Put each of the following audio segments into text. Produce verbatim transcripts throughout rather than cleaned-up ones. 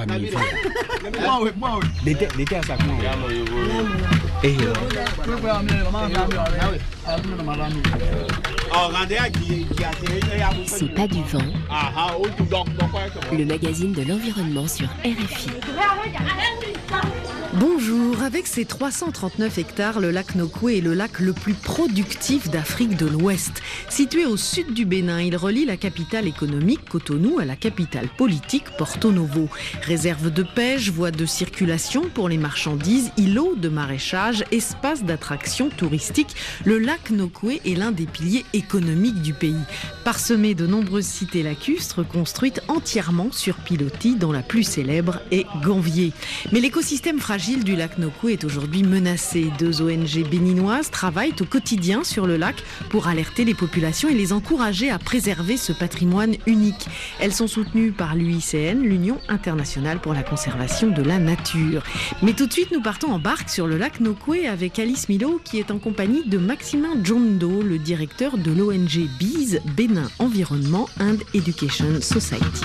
niveau. L'été, l'été à ça comment? Et C'est pas du vent. Le magazine de l'environnement sur R F I. Bonjour, avec ses trois cent trente-neuf hectares, le lac Nokoué est le lac le plus productif d'Afrique de l'Ouest. Situé au sud du Bénin, il relie la capitale économique Cotonou à la capitale politique Porto Novo. Réserve de pêche, voie de circulation pour les marchandises, îlot de maraîchage, espace d'attraction touristique, le lac Nokoué est l'un des piliers économiques du pays. Parsemé de nombreuses cités lacustres construites entièrement sur pilotis, dont la plus célèbre est Ganvier. Mais l'écosystème fragile du lac Nokoué est aujourd'hui menacé. Deux O N G béninoises travaillent au quotidien sur le lac pour alerter les populations et les encourager à préserver ce patrimoine unique. Elles sont soutenues par l'U I C N, l'Union internationale pour la conservation de la nature. Mais tout de suite, nous partons en barque sur le lac Nokoué avec Alice Milo qui est en compagnie de Maximin Djondo, le directeur de l'O N G B E E S, Bénin Environnement and Education Society.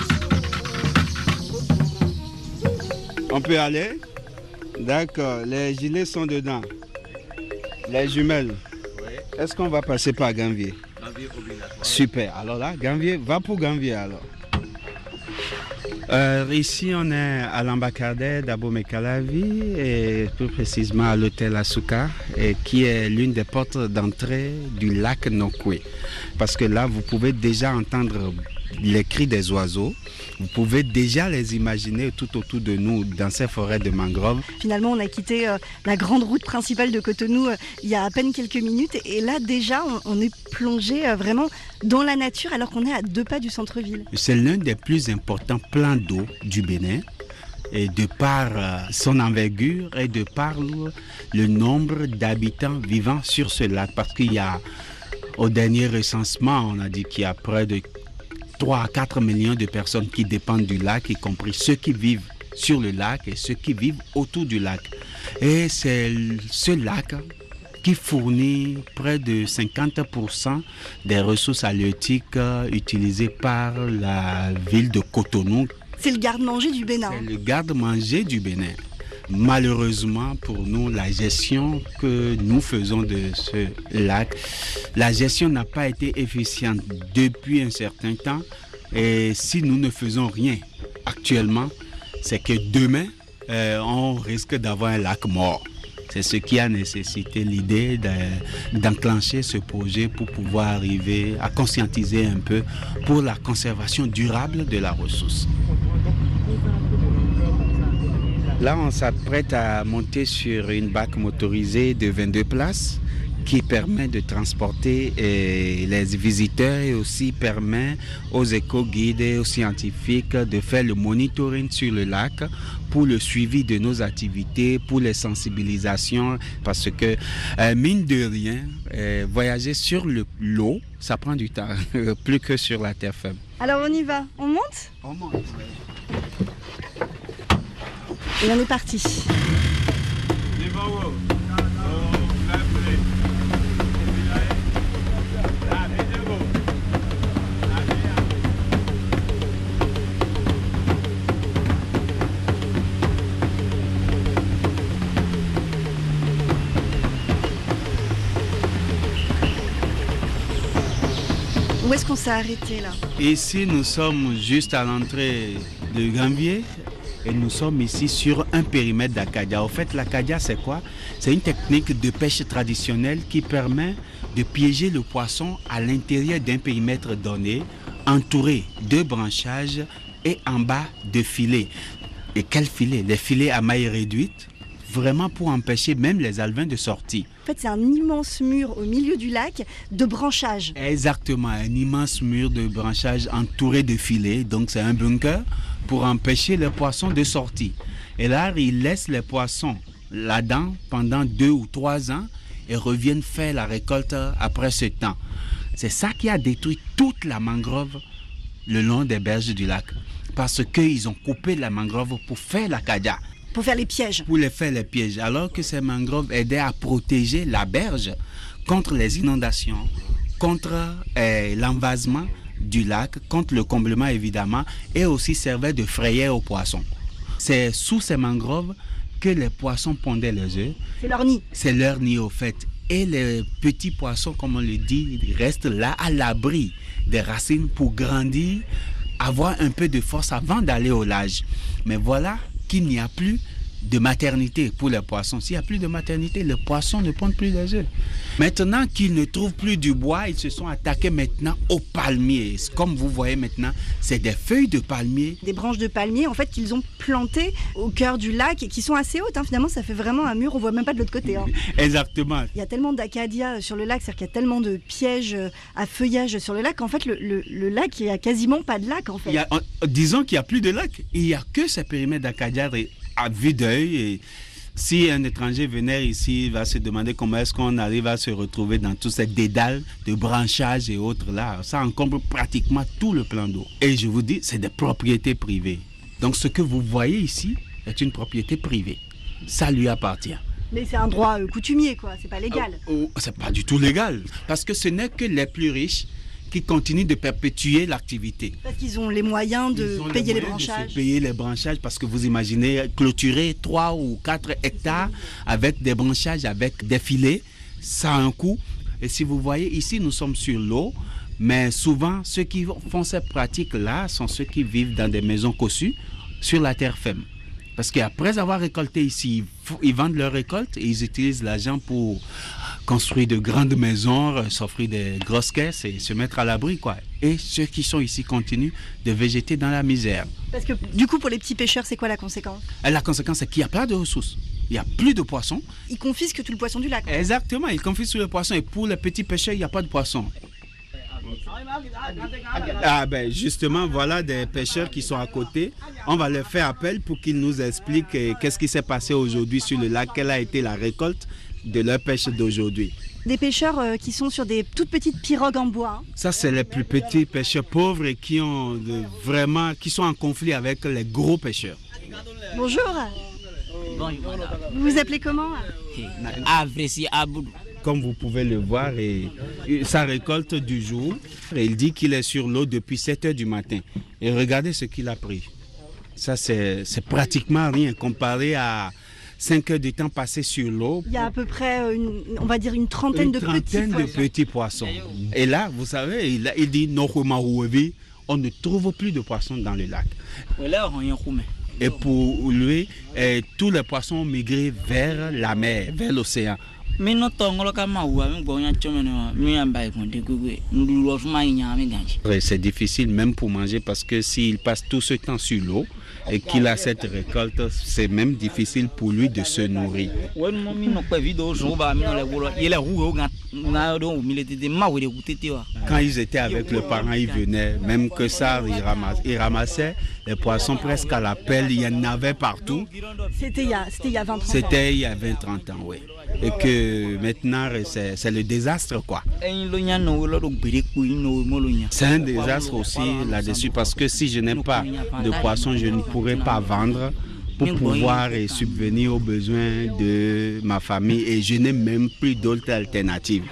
On peut aller? D'accord, les gilets sont dedans. Les jumelles. Oui. Est-ce qu'on va passer par Ganvier? Ganvier obligatoire. Super, alors là, Ganvier, va pour Ganvier alors. Euh, ici, on est à l'Ambacadé d'Abomey-Calavi et plus précisément à l'hôtel Asuka, et qui est l'une des portes d'entrée du lac Nokoué. Parce que là, vous pouvez déjà entendre les cris des oiseaux. Vous pouvez déjà les imaginer tout autour de nous dans ces forêts de mangroves. Finalement, on a quitté euh, la grande route principale de Cotonou euh, il y a à peine quelques minutes. Et là, déjà, on, on est plongé euh, vraiment dans la nature alors qu'on est à deux pas du centre-ville. C'est l'un des plus importants plans d'eau du Bénin. Et de par euh, son envergure et de par le, le nombre d'habitants vivant sur ce lac. Parce qu'il y a, au dernier recensement, on a dit qu'il y a près de trois à quatre millions de personnes qui dépendent du lac, y compris ceux qui vivent sur le lac et ceux qui vivent autour du lac. Et c'est ce lac qui fournit près de cinquante pour cent des ressources halieutiques utilisées par la ville de Cotonou. C'est le garde-manger du Bénin. C'est le garde-manger du Bénin. Malheureusement pour nous, la gestion que nous faisons de ce lac, la gestion n'a pas été efficiente depuis un certain temps. Et si nous ne faisons rien actuellement, c'est que demain, euh, on risque d'avoir un lac mort. C'est ce qui a nécessité l'idée de, d'enclencher ce projet pour pouvoir arriver à conscientiser un peu pour la conservation durable de la ressource. Là, on s'apprête à monter sur une barque motorisée de vingt-deux places qui permet de transporter eh, les visiteurs et aussi permet aux éco-guides et aux scientifiques de faire le monitoring sur le lac pour le suivi de nos activités, pour les sensibilisations, parce que, euh, mine de rien, euh, voyager sur le, l'eau, ça prend du temps, plus que sur la terre ferme. Alors on y va, on monte ? On monte, oui. Et on est parti. Où est-ce qu'on s'est arrêté là? Ici, nous sommes juste à l'entrée de Ganvier. Et nous sommes ici sur un périmètre d'Acadia. En fait, l'Acadia, c'est quoi? C'est une technique de pêche traditionnelle qui permet de piéger le poisson à l'intérieur d'un périmètre donné, entouré de branchages et en bas de filets. Et quels filets? Les filets à mailles réduites, vraiment pour empêcher même les alevins de sortir. En fait, c'est un immense mur au milieu du lac de branchages. Exactement, un immense mur de branchages entouré de filets. Donc, c'est un bunker pour empêcher les poissons de sortir. Et là, ils laissent les poissons là-dedans pendant deux ou trois ans et reviennent faire la récolte après ce temps. C'est ça qui a détruit toute la mangrove le long des berges du lac. Parce qu'ils ont coupé la mangrove pour faire l'Acadia. Pour faire les pièges. Pour les faire les pièges. Alors que ces mangroves aidaient à protéger la berge contre les inondations, contre euh, l'envasement du lac, contre le comblement évidemment, et aussi servaient de frayère aux poissons. C'est sous ces mangroves que les poissons pondaient leurs œufs. C'est leur nid. C'est leur nid au fait. Et les petits poissons, comme on le dit, restent là à l'abri des racines pour grandir, avoir un peu de force avant d'aller au large. Mais voilà qu'il n'y a plus de maternité pour les poissons. S'il n'y a plus de maternité, les poissons ne pondent plus les œufs. Maintenant qu'ils ne trouvent plus du bois, ils se sont attaqués maintenant aux palmiers. Comme vous voyez maintenant, c'est des feuilles de palmier. Des branches de palmier en fait qu'ils ont plantées au cœur du lac et qui sont assez hautes. Hein. Finalement, ça fait vraiment un mur, on ne voit même pas de l'autre côté. Hein. Exactement. Il y a tellement d'acadias sur le lac, c'est-à-dire qu'il y a tellement de pièges à feuillage sur le lac qu'en fait, le, le, le lac, il n'y a quasiment pas de lac en fait. Il y a, disons qu'il n'y a plus de lac. Il n'y a que ces périmètres d'acadias à vue d'œil. Et si un étranger venait ici, il va se demander comment est-ce qu'on arrive à se retrouver dans tous ces dédales de branchages et autres là. Ça encombre pratiquement tout le plan d'eau. Et je vous dis, c'est des propriétés privées. Donc ce que vous voyez ici est une propriété privée. Ça lui appartient. Mais c'est un droit euh, coutumier, quoi. C'est pas légal. Oh, oh, c'est pas du tout légal. Parce que ce n'est que les plus riches qui continuent de perpétuer l'activité. Parce qu'ils ont les moyens de payer les, les branchages. De payer les branchages, parce que vous imaginez clôturer trois ou quatre hectares avec des branchages, avec des filets, ça a un coût. Et si vous voyez, ici, nous sommes sur l'eau, mais souvent, ceux qui font cette pratique-là sont ceux qui vivent dans des maisons cossues sur la terre ferme. Parce qu'après avoir récolté ici, ils vendent leur récolte et ils utilisent l'argent pour construire de grandes maisons, s'offrir des grosses caisses et se mettre à l'abri, quoi. Et ceux qui sont ici continuent de végéter dans la misère. Parce que du coup, pour les petits pêcheurs, c'est quoi la conséquence? La conséquence, c'est qu'il n'y a pas de ressources. Il n'y a plus de poissons. Ils confisquent tout le poisson du lac. Exactement, ils confisquent tout le poisson. Et pour les petits pêcheurs, il n'y a pas de poissons. Ah ben justement, voilà des pêcheurs qui sont à côté. On va leur faire appel pour qu'ils nous expliquent qu'est-ce qui s'est passé aujourd'hui sur le lac, quelle a été la récolte de leur pêche d'aujourd'hui. Des pêcheurs euh, qui sont sur des toutes petites pirogues en bois. Hein. Ça, c'est les plus petits pêcheurs pauvres et qui ont de, vraiment, qui sont en conflit avec les gros pêcheurs. Bonjour. Bonjour. Vous vous appelez comment? Comme vous pouvez le voir, et, et sa récolte du jour, et il dit qu'il est sur l'eau depuis sept heures du matin. Et regardez ce qu'il a pris. Ça, c'est pratiquement rien comparé à cinq heures de temps passé sur l'eau. Il y a à peu près, une, on va dire, une trentaine, une de, trentaine petits de petits poissons. Et là, vous savez, il, il dit on ne trouve plus de poissons dans le lac. Et pour lui, eh, tous les poissons ont migré vers la mer, vers l'océan. C'est difficile même pour manger parce que s'il passe tout ce temps sur l'eau et qu'il a cette récolte, c'est même difficile pour lui de se nourrir. Quand ils étaient avec le parent, ils venaient, même que ça, ils ramassaient, ils ramassaient les poissons presque à la pelle, il y en avait partout. C'était il y a, il y a vingt trente ans. C'était il y a vingt trente ans, oui. Et que maintenant, c'est le désastre, quoi. C'est un désastre aussi là-dessus parce que si je n'ai pas de poissons, je ne pourrais pas vendre pour pouvoir subvenir aux besoins de ma famille et je n'ai même plus d'autres alternatives.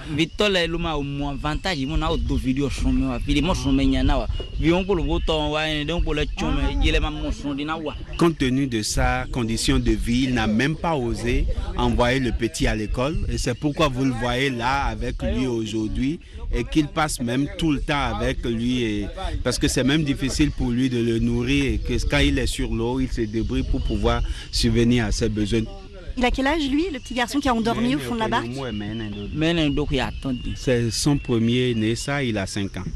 Compte tenu de sa condition de vie, il n'a même pas osé envoyer le petit à l'école et c'est pourquoi vous le voyez là avec lui aujourd'hui et qu'il passe même tout le temps avec lui et, parce que c'est même difficile pour lui de le nourrir et que quand il est sur l'eau, il se débrouille pour pouvoir subvenir à ses besoins. Il a quel âge lui, le petit garçon qui a endormi au fond de la barque? C'est son premier né, ça, il a cinq ans.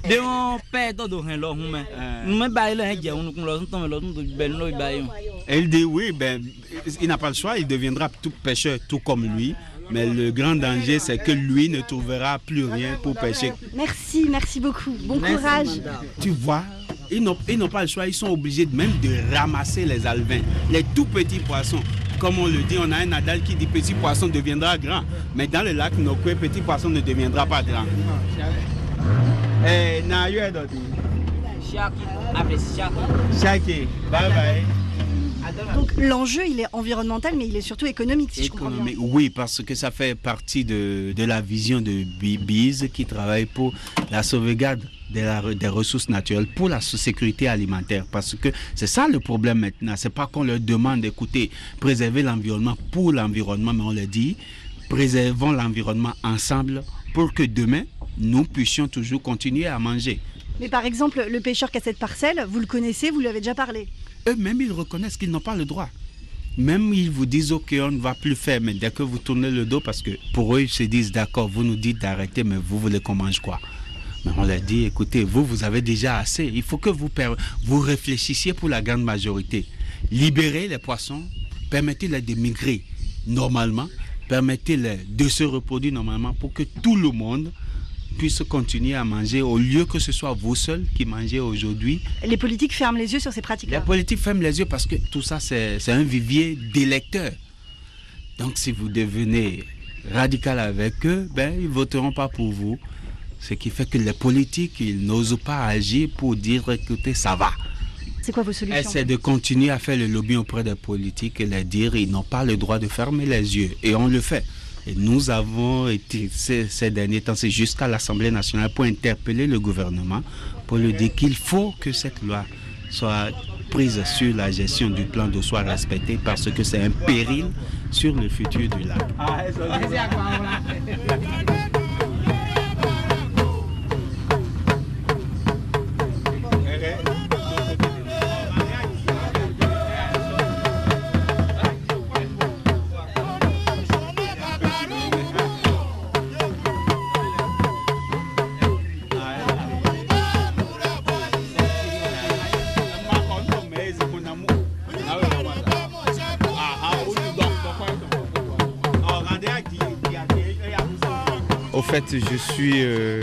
Elle dit oui, ben, il n'a pas le choix, il deviendra tout pêcheur tout comme lui. Mais le grand danger, c'est que lui ne trouvera plus rien pour pêcher. Merci, merci beaucoup. Bon merci, courage. Madame. Tu vois, ils n'ont pas le choix, ils sont obligés même de ramasser les alevins, les tout petits poissons. Comme on le dit, on a un adage qui dit petit poisson deviendra grand. Mais dans le lac Nokwe, petit poisson ne deviendra pas grand. Eh, Chaki, bye bye. Donc l'enjeu, il est environnemental, mais il est surtout économique, si économique, je comprends bien. Oui, parce que ça fait partie de, de la vision de B I Z qui travaille pour la sauvegarde de la, des ressources naturelles pour la sécurité alimentaire. Parce que c'est ça le problème maintenant. C'est pas qu'on leur demande d'écouter, préserver l'environnement pour l'environnement, mais on leur dit, préservons l'environnement ensemble pour que demain, nous puissions toujours continuer à manger. Mais par exemple, le pêcheur qui a cette parcelle, vous le connaissez, vous lui avez déjà parlé? Eux-mêmes, ils reconnaissent qu'ils n'ont pas le droit. Même ils vous disent, ok, on ne va plus faire, mais dès que vous tournez le dos, parce que pour eux, ils se disent, d'accord, vous nous dites d'arrêter, mais vous voulez qu'on mange quoi? Mais on leur dit, écoutez, vous, vous avez déjà assez. Il faut que vous, vous réfléchissiez pour la grande majorité. Libérez les poissons, permettez-les de migrer normalement, permettez-les de se reproduire normalement pour que tout le monde puisse continuer à manger au lieu que ce soit vous seuls qui mangez aujourd'hui. Les politiques ferment les yeux sur ces pratiques-là. Les politiques ferment les yeux parce que tout ça, c'est, c'est un vivier d'électeurs. Donc, si vous devenez radical avec eux, ben, ils ne voteront pas pour vous. Ce qui fait que les politiques, ils n'osent pas agir pour dire, écoutez, ça va. C'est quoi vos solutions? C'est de continuer à faire le lobby auprès des politiques et leur dire qu'ils n'ont pas le droit de fermer les yeux. Et on le fait. Et nous avons été ces, ces derniers temps, c'est jusqu'à l'Assemblée nationale pour interpeller le gouvernement, pour lui dire qu'il faut que cette loi soit prise sur la gestion du plan d'eau soit respectée parce que c'est un péril sur le futur du lac. Au fait, je suis euh,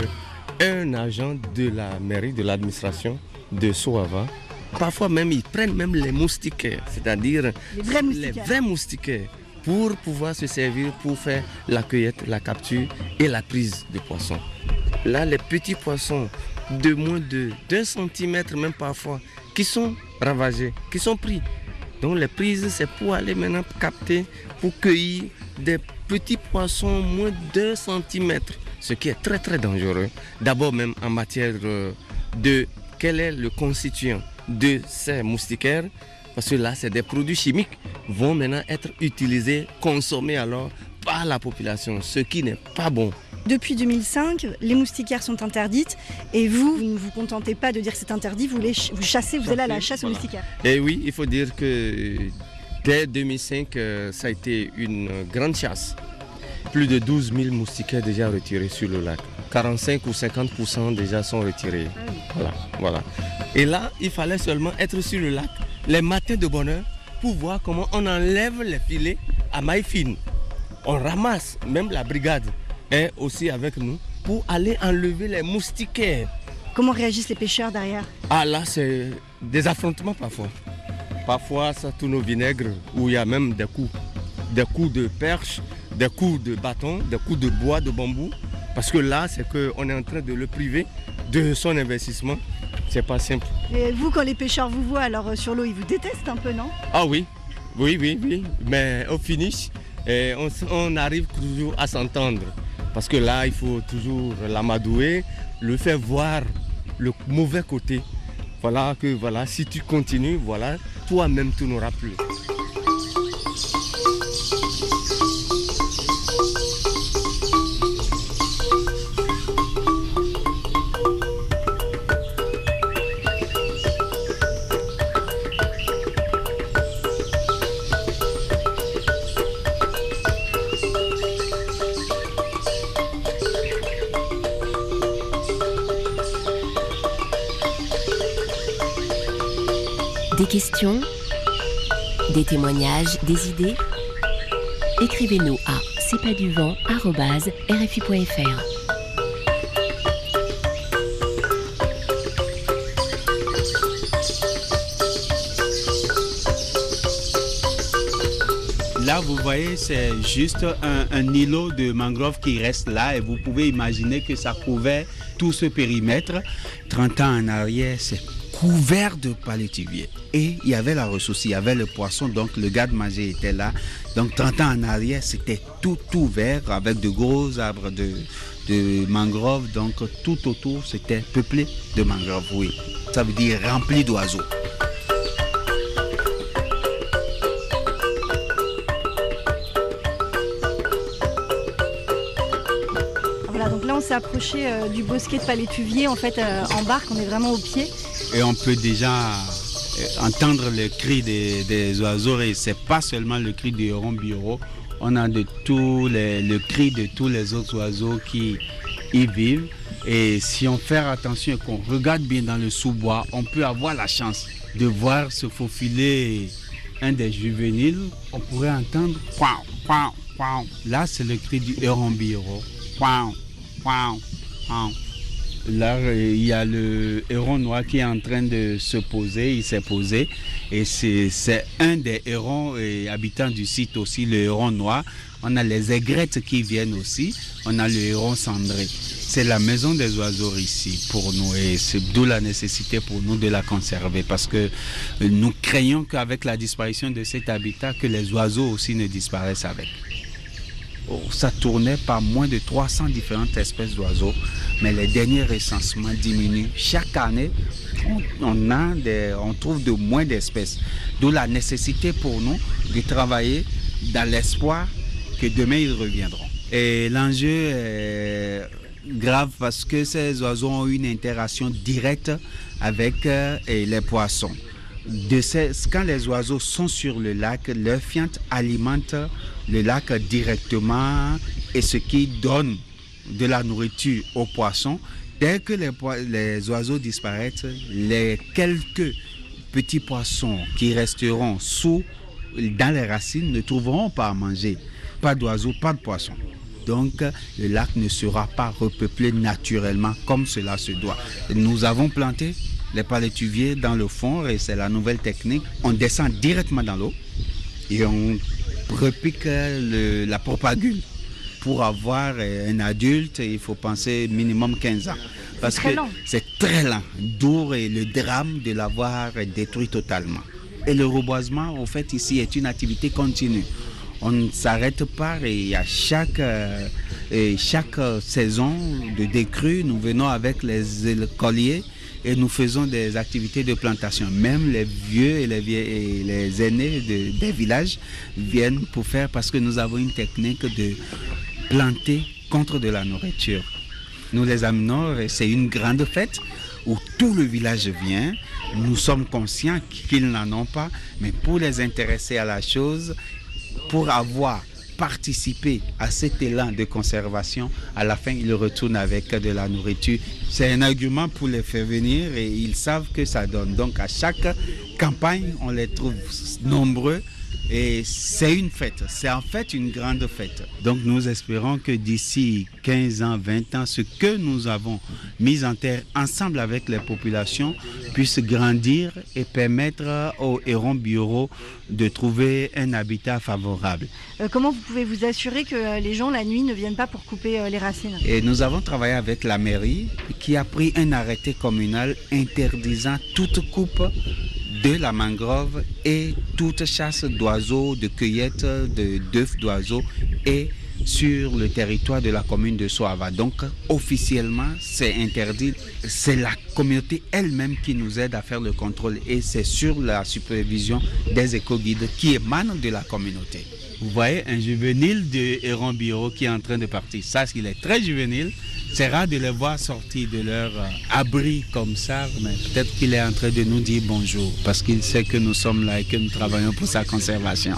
un agent de la mairie, de l'administration de Soava. Parfois même, ils prennent même les moustiquaires, c'est-à-dire les vrais moustiquaires. les vrais moustiquaires pour pouvoir se servir pour faire la cueillette, la capture et la prise de poissons. Là, les petits poissons de moins de deux centimètres, même parfois, qui sont ravagés, qui sont pris. Donc les prises, c'est pour aller maintenant capter, pour cueillir des petits poissons moins de deux centimètres, ce qui est très très dangereux. D'abord même en matière de quel est le constituant de ces moustiquaires, parce que là c'est des produits chimiques vont maintenant être utilisés, consommés alors par la population, ce qui n'est pas bon. Depuis deux mille cinq, les moustiquaires sont interdites et vous, vous ne vous contentez pas de dire que c'est interdit, vous, les ch vous chassez, vous allez à la chasse voilà. aux moustiquaires. Et oui, il faut dire que dès deux mille cinq, ça a été une grande chasse. Plus de douze mille moustiquaires déjà retirés sur le lac. quarante-cinq ou cinquante pour cent déjà sont retirés. Voilà, voilà. Et là, il fallait seulement être sur le lac les matins de bonne heure pour voir comment on enlève les filets à maille fine. On ramasse, même la brigade est aussi avec nous pour aller enlever les moustiquaires. Comment réagissent les pêcheurs derrière? Ah là, c'est des affrontements parfois. Parfois, ça tourne au vinaigre où il y a même des coups. Des coups de perche, des coups de bâton, des coups de bois, de bambou. Parce que là, c'est qu'on est en train de le priver de son investissement. C'est pas simple. Et vous, quand les pêcheurs vous voient alors euh, sur l'eau, ils vous détestent un peu, non? Ah oui, oui, oui, oui. Mais au finish, eh, on, on arrive toujours à s'entendre. Parce que là, il faut toujours l'amadouer, le faire voir le mauvais côté. Voilà que voilà, si tu continues, voilà, toi-même tu n'auras plus. Des questions, des témoignages, des idées? Écrivez-nous à c'est pas du vent arobase r f i point f r. Là, vous voyez, c'est juste un, un îlot de mangrove qui reste là et vous pouvez imaginer que ça couvert tout ce périmètre. trente ans en arrière, c'est couvert de palétuviers. Et il y avait la ressource, il y avait le poisson, donc le garde-manger était là. Donc trente ans en arrière, c'était tout ouvert avec de gros arbres de, de mangroves. Donc tout autour, c'était peuplé de mangroves, oui. Ça veut dire rempli d'oiseaux. Voilà, donc là on s'est approché euh, du bosquet de palétuviers, en fait euh, en barque, on est vraiment au pied. Et on peut déjà entendre le cri des, des oiseaux, et c'est pas seulement le cri du héron bureau, on a de tous les, le cri de tous les autres oiseaux qui y vivent. Et si on fait attention et qu'on regarde bien dans le sous-bois, on peut avoir la chance de voir se faufiler un des juvéniles. On pourrait entendre pow, pow, pow. Là, c'est le cri du héron bureau. Pow, pow, pow. Là, il y a le héron noir qui est en train de se poser, il s'est posé. Et c'est, c'est un des hérons et habitants du site aussi, le héron noir. On a les aigrettes qui viennent aussi, on a le héron cendré. C'est la maison des oiseaux ici pour nous, et c'est d'où la nécessité pour nous de la conserver, parce que nous craignons qu'avec la disparition de cet habitat, que les oiseaux aussi ne disparaissent avec. Ça tournait par moins de trois cents différentes espèces d'oiseaux, mais les derniers recensements diminuent. Chaque année, on, on, a des, on trouve de moins d'espèces. D'où la nécessité pour nous de travailler dans l'espoir que demain ils reviendront. Et l'enjeu est grave parce que ces oiseaux ont une interaction directe avec euh, les poissons. De ces, quand les oiseaux sont sur le lac, leur fiente alimente le lac directement, et ce qui donne de la nourriture aux poissons. Dès que les, les oiseaux disparaissent, les quelques petits poissons qui resteront sous, dans les racines, ne trouveront pas à manger. Pas d'oiseaux, pas de poissons. Donc le lac ne sera pas repeuplé naturellement comme cela se doit. Nous avons planté les palétuviers dans le fond, et c'est la nouvelle technique. On descend directement dans l'eau et on repique le, la propagule. Pour avoir un adulte, il faut penser minimum quinze ans. Parce que c'est très lent, d'où le drame de l'avoir détruit totalement. Et le reboisement, au fait, ici, est une activité continue. On ne s'arrête pas, et à chaque, euh, et chaque saison de décrue, nous venons avec les écoliers et nous faisons des activités de plantation. Même les vieux et les, vieux, et les aînés de, des villages viennent pour faire, parce que nous avons une technique de planter contre de la nourriture. Nous les amenons, et c'est une grande fête où tout le village vient. Nous sommes conscients qu'ils n'en ont pas, mais pour les intéresser à la chose, pour avoir participé à cet élan de conservation, à la fin, ils retournent avec de la nourriture. C'est un argument pour les faire venir, et ils savent que ça donne. Donc à chaque campagne, on les trouve nombreux, et c'est une fête. C'est en fait une grande fête. Donc nous espérons que d'ici quinze ans, vingt ans, ce que nous avons mis en terre ensemble avec les populations puisse grandir et permettre aux hérons bureaux de trouver un habitat favorable. Euh, comment vous pouvez vous assurer que euh, les gens la nuit ne viennent pas pour couper euh, les racines? Et nous avons travaillé avec la mairie qui a pris un arrêté communal interdisant toute coupe de la mangrove et toute chasse d'oiseaux, de cueillette de d'œufs d'oiseaux et sur le territoire de la commune de Soava. Donc officiellement c'est interdit. C'est la communauté elle-même qui nous aide à faire le contrôle, et c'est sur la supervision des éco-guides qui émanent de la communauté. Vous voyez un juvénile de héron bureau qui est en train de partir. Ça, il est très juvénile. C'est rare de les voir sortir de leur euh, abri comme ça, mais peut-être qu'il est en train de nous dire bonjour, parce qu'il sait que nous sommes là et que nous travaillons pour sa conservation.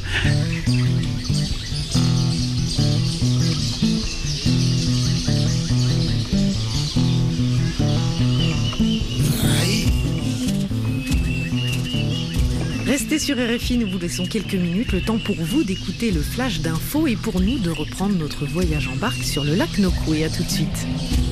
Restez sur R F I, nous vous laissons quelques minutes, le temps pour vous d'écouter le flash d'infos et pour nous de reprendre notre voyage en barque sur le lac Nokoué. À tout de suite.